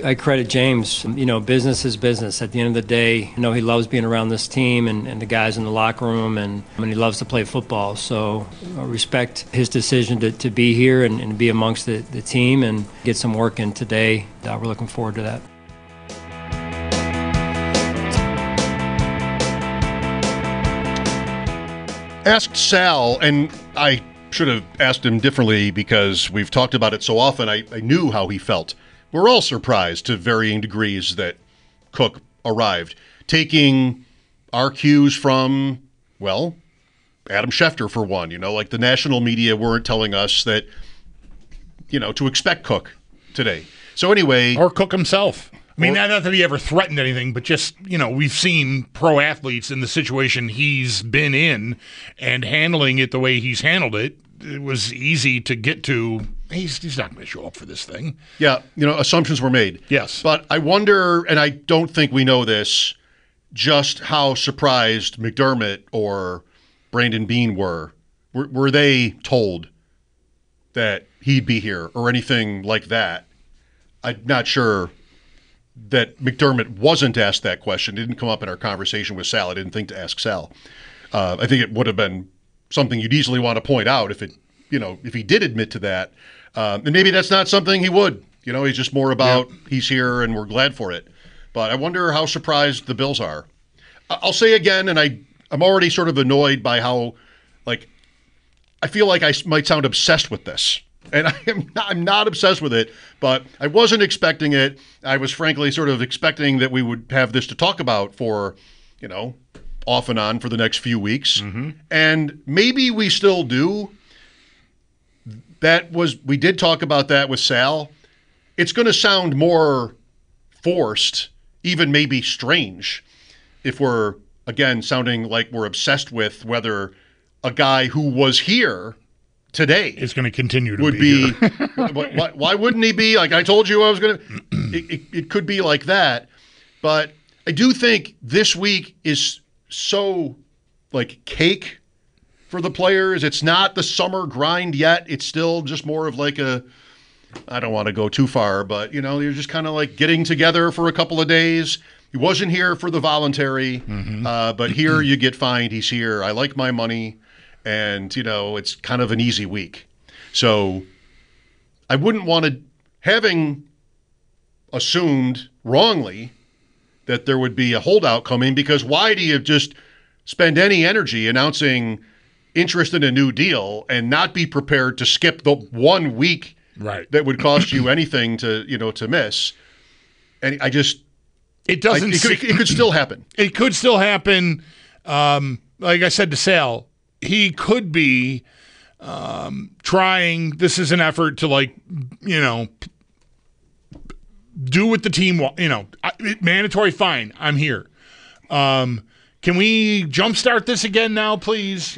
I credit James. Business is business. At the end of the day, he loves being around this team and the guys in the locker room, and he loves to play football. So I respect his decision to be here and be amongst the team and get some work in today. We're looking forward to that. Asked Sal, and I should have asked him differently because we've talked about it so often. I knew how he felt. We're all surprised to varying degrees that Cook arrived, taking our cues from, well, Adam Schefter for one. Like the national media weren't telling us that, to expect Cook today. So anyway. Or Cook himself. I mean, not that he ever threatened anything, but just, we've seen pro athletes in the situation he's been in and handling it the way he's handled it. It was easy to get to. He's not going to show up for this thing. Yeah, assumptions were made. Yes. But I wonder, and I don't think we know this, just how surprised McDermott or Brandon Beane were. Were they told that he'd be here or anything like that? I'm not sure that McDermott wasn't asked that question. It didn't come up in our conversation with Sal. I didn't think to ask Sal. I think it would have been something you'd easily want to point out if he did admit to that. And maybe that's not something he would. He's just more about he's here and we're glad for it. But I wonder how surprised the Bills are. I'll say again, and I'm already sort of annoyed by how, I feel like I might sound obsessed with this. And I'm not obsessed with it, but I wasn't expecting it. I was frankly sort of expecting that we would have this to talk about for, off and on for the next few weeks. Mm-hmm. And maybe we still do. We did talk about that with Sal. It's going to sound more forced, even maybe strange, if we're, again, sounding like we're obsessed with whether a guy who was here today is going to continue to be here. Why wouldn't he be? Like I told you I was going to – it could be like that. But I do think this week is so cake for the players. It's not the summer grind yet. It's still just more of I don't want to go too far, but, you're just kind of getting together for a couple of days. He wasn't here for the voluntary, but here you get fined. He's here. I like my money. And, it's kind of an easy week. So I wouldn't want to, having assumed wrongly that there would be a holdout coming, because why do you just spend any energy announcing interest in a new deal and not be prepared to skip the 1 week that would cost you anything to miss? And it doesn't. It could still happen. It could still happen. Like I said to Sal, he could be trying. This is an effort to do what the team wants. Mandatory fine. I'm here. Can we jumpstart this again now, please?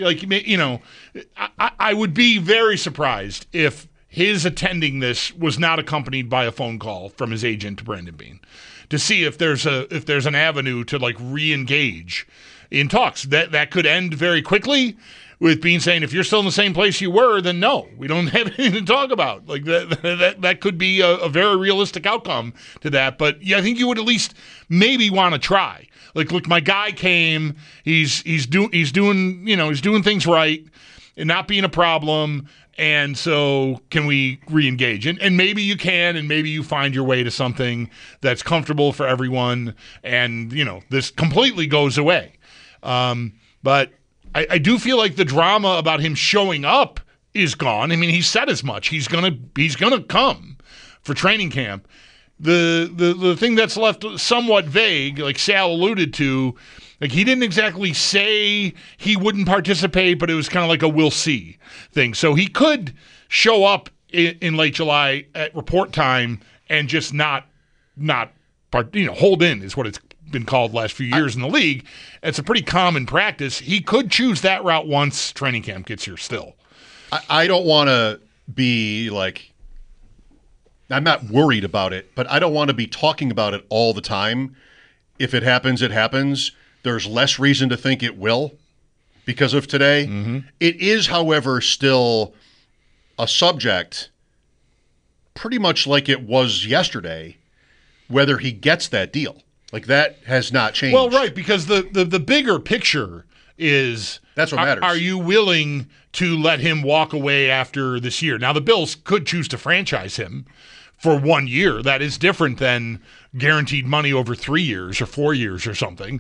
I would be very surprised if his attending this was not accompanied by a phone call from his agent to Brandon Beane to see if there's an avenue to re-engage in talks. That could end very quickly with Beane saying, if you're still in the same place you were, then no, we don't have anything to talk about. That could be a very realistic outcome to that. But yeah, I think you would at least maybe want to try. Look, my guy came. He's doing things right and not being a problem. And so can we re-engage? And maybe you can, and maybe you find your way to something that's comfortable for everyone. And, this completely goes away. But I do feel like the drama about him showing up is gone. I mean, he said as much. He's gonna come for training camp. The thing that's left somewhat vague, like Sal alluded to, he didn't exactly say he wouldn't participate, but it was kind of like a we'll see thing. So he could show up in late July at report time and just not hold in is what it's been called the last few years in the league. It's a pretty common practice. He could choose that route once training camp gets here still. I don't want to be I'm not worried about it, but I don't want to be talking about it all the time. If it happens, it happens. There's less reason to think it will because of today. Mm-hmm. It is, however, still a subject pretty much like it was yesterday, whether he gets that deal. Like, that has not changed. Well, right, because the bigger picture is that's what matters. Are you willing to let him walk away after this year? Now, the Bills could choose to franchise him for 1 year. That is different than guaranteed money over 3 years or 4 years or something.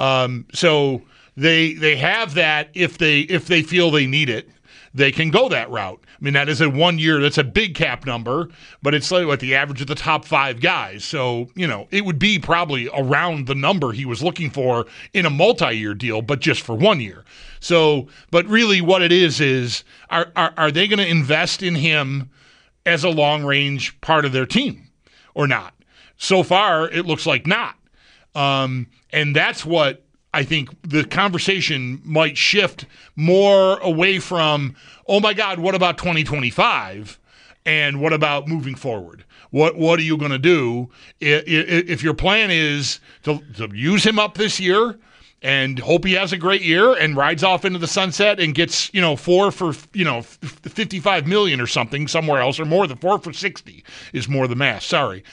So they have that if they feel they need it. They can go that route. I mean, that is a 1 year. That's a big cap number, but it's like the average of the top 5 guys. So, it would be probably around the number he was looking for in a multi-year deal, but just for 1 year. So, but really what it is are they going to invest in him as a long-range part of their team or not? So far, it looks like not. And that's what I think the conversation might shift more away from, oh my God, what about 2025? And what about moving forward? What are you going to do if your plan is to use him up this year and hope he has a great year and rides off into the sunset and gets 4 for $55 million or something somewhere else, or more than 4 for 60 is more the math. Sorry,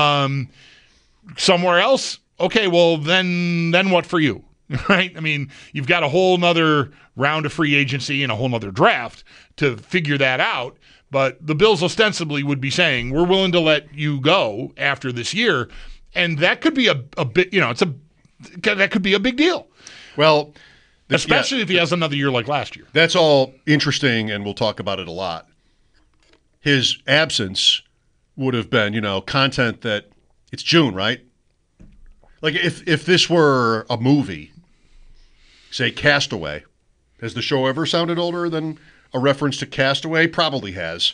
somewhere else. Okay, well then what for you? Right? I mean, you've got a whole nother round of free agency and a whole nother draft to figure that out. But the Bills ostensibly would be saying, we're willing to let you go after this year. And that could be a bit, that could be a big deal. Well, especially if he has another year like last year. That's all interesting, and we'll talk about it a lot. His absence would have been, content that it's June, right? Like if this were a movie, say Castaway, has the show ever sounded older than a reference to Castaway? Probably has.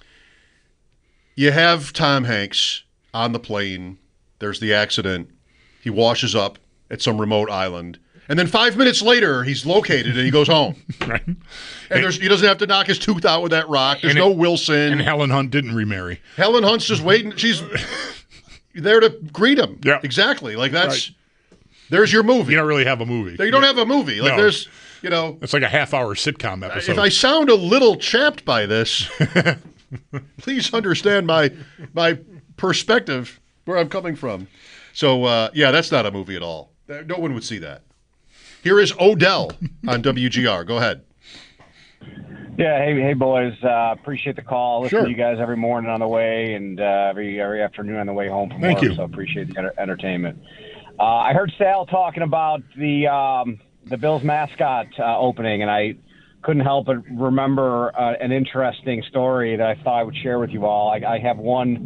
You have Tom Hanks on the plane. There's the accident. He washes up at some remote island. And then 5 minutes later, he's located and he goes home. Right. And he doesn't have to knock his tooth out with that rock. There's no Wilson. And Helen Hunt didn't remarry. Helen Hunt's just waiting. She's there to greet him. Yeah. Exactly. Like that's, there's your movie. You don't really have a movie. You don't have a movie. Like there's, it's like a half-hour sitcom episode. If I sound a little chapped by this, please understand my perspective, where I'm coming from. So, that's not a movie at all. No one would see that. Here is Odell on WGR. Go ahead. Yeah, hey boys. Appreciate the call. Listen Sure. to you guys every morning on the way and every afternoon on the way home from Thank work. you. So appreciate the entertainment. I heard Sal talking about the Bills mascot opening, and I couldn't help but remember an interesting story that I thought I would share with you all. I have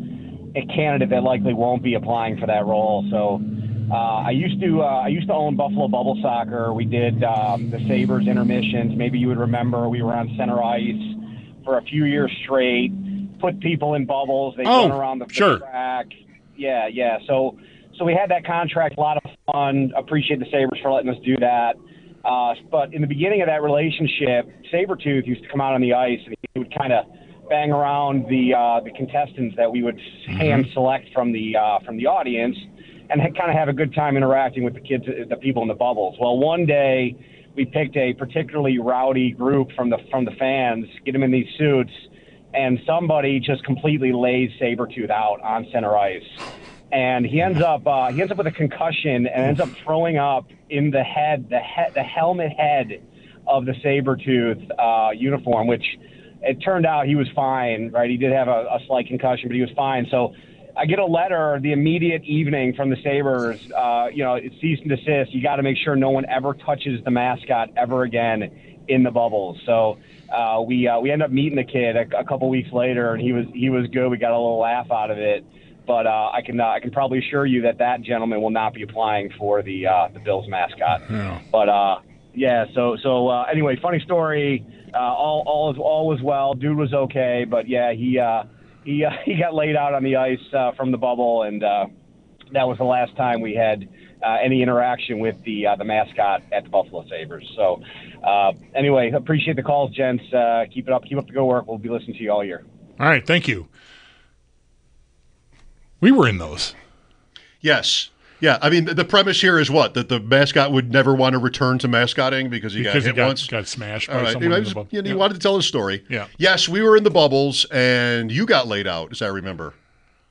a candidate that likely won't be applying for that role. So I used to own Buffalo Bubble Soccer. We did the Sabres intermissions. Maybe you would remember we were on center ice for a few years straight. Put people in bubbles. They run around the track. Yeah. So we had that contract. A lot of fun. Appreciate the Sabres for letting us do that. But in the beginning of that relationship, Sabretooth used to come out on the ice and he would kind of bang around the contestants that we would hand select from the audience, and kind of have a good time interacting with the kids, the people in the bubbles. Well, one day we picked a particularly rowdy group from the fans, get them in these suits, and somebody just completely lays Sabretooth out on center ice. And he ends up with a concussion and ends up throwing up in the helmet head of the Sabretooth uniform, which it turned out he was fine, right? He did have a slight concussion, but he was fine. So I get a letter the immediate evening from the Sabres, it's cease and desist. You got to make sure no one ever touches the mascot ever again in the bubbles. So we end up meeting the kid a couple weeks later, and he was good. We got a little laugh out of it. But I can probably assure you that gentleman will not be applying for the Bills mascot. Yeah. But So anyway, funny story. All was well. Dude was okay, but yeah, he got laid out on the ice from the bubble, and that was the last time we had any interaction with the mascot at the Buffalo Sabres. So anyway, appreciate the calls, gents. Keep up the good work. We'll be listening to you all year. All right, thank you. We were in those. Yes. Yeah, I mean, the premise here is what? That the mascot would never want to return to mascotting because he got hit once? Got smashed All by right. someone in the bubble. He wanted to tell his story. Yeah. Yes, we were in the bubbles, and you got laid out, as I remember.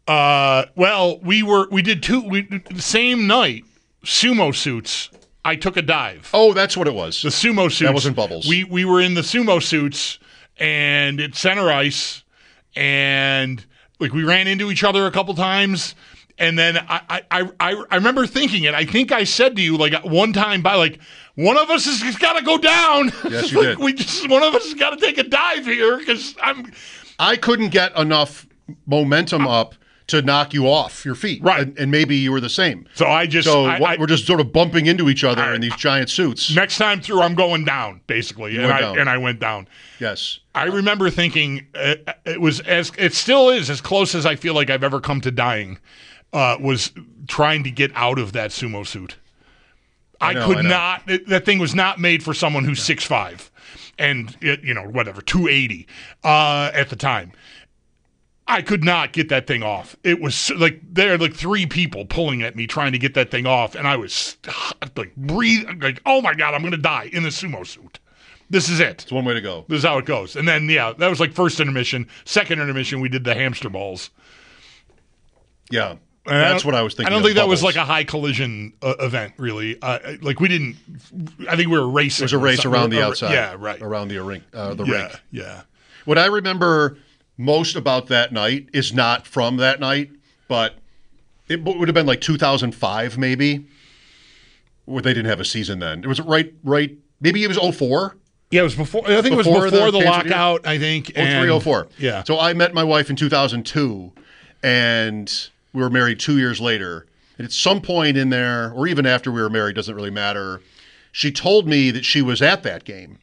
Well, we did the same night, sumo suits. I took a dive. Oh, that's what it was. The sumo suits. That wasn't bubbles. We were in the sumo suits and at center ice, and like we ran into each other a couple times, and then I remember thinking it. I think I said to you like one time by like one of us has got to go down. Yes, you did. One of us has got to take a dive here because I couldn't get enough momentum up to knock you off your feet. Right. And maybe you were the same. So we're just sort of bumping into each other in these giant suits. Next time through, I'm going down, basically. And I went down. Yes. I remember thinking it still is as close as I feel like I've ever come to dying, was trying to get out of that sumo suit. I could not. That thing was not made for someone who's 6'5", and 280 at the time. I could not get that thing off. It was like there are like three people pulling at me trying to get that thing off, and I was like breathing, like, oh my God, I'm going to die in the sumo suit. This is it. It's one way to go. This is how it goes. And then, that was like first intermission. Second intermission, we did the hamster balls. Yeah. That's what I was thinking. I don't think that was bubbles. like a high collision event, really. Like we didn't. I think we were racing. It was a race around the outside. Yeah, right. Around the rink. Yeah. What I remember most about that night is not from that night, but it would have been like 2005, maybe, where they didn't have a season then. It was right. Maybe it was 2004. Yeah, it was before. I think it was before the lockout. I think 2003, 2004. Yeah. So I met my wife in 2002, and we were married 2 years later. And at some point in there, or even after we were married, doesn't really matter, she told me that she was at that game.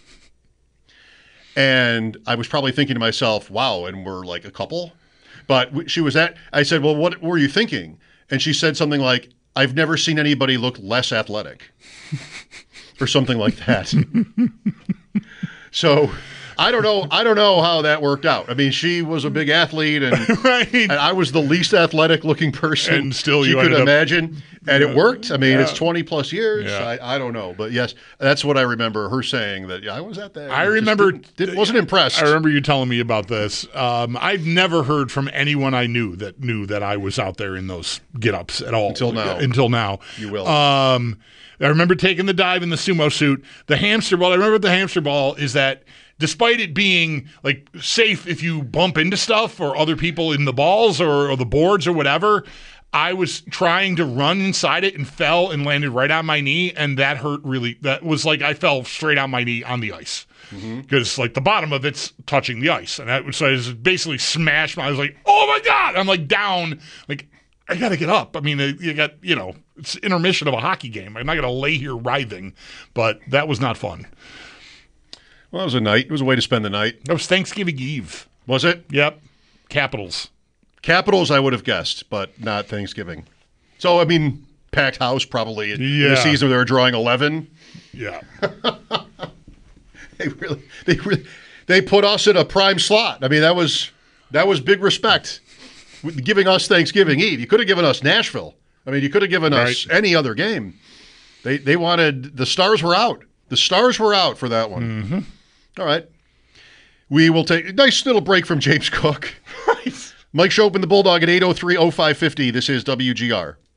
And I was probably thinking to myself, wow, and we're like a couple? But she was I said, well, what were you thinking? And she said something like, I've never seen anybody look less athletic. Or something like that. So I don't know how that worked out. I mean, she was a big athlete, and, right. and I was the least athletic looking person and still you could imagine. And it worked. I mean, it's 20 plus years. Yeah. I don't know. But yes, that's what I remember her saying, that I was at that. I remember. Wasn't impressed. I remember you telling me about this. I've never heard from anyone I knew that I was out there in those get-ups at all. Until now. You will. I remember taking the dive in the sumo suit. The hamster ball, I remember the hamster ball is that despite it being like safe if you bump into stuff or other people in the balls or the boards or whatever, I was trying to run inside it and fell and landed right on my knee, and that hurt really. That was like I fell straight on my knee on the ice. Because like the bottom of it's touching the ice, and so I was basically smashed. I was like, "Oh my God!" I'm like down, like I got to get up. I mean, you got it's intermission of a hockey game. I'm not going to lay here writhing, but that was not fun. Well, it was a night. It was a way to spend the night. That was Thanksgiving Eve. Was it? Yep. Capitals. Capitals, I would have guessed, but not Thanksgiving. So, I mean, packed house probably in the season where they were drawing 11. Yeah. They put us in a prime slot. I mean, that was big respect. Giving us Thanksgiving Eve. You could have given us Nashville. I mean, you could have given us any other game. They wanted, the stars were out. The stars were out for that one. Mm-hmm. All right. We will take a nice little break from James Cook. Mike Chopin, the Bulldog at 803-0550. This is WGR.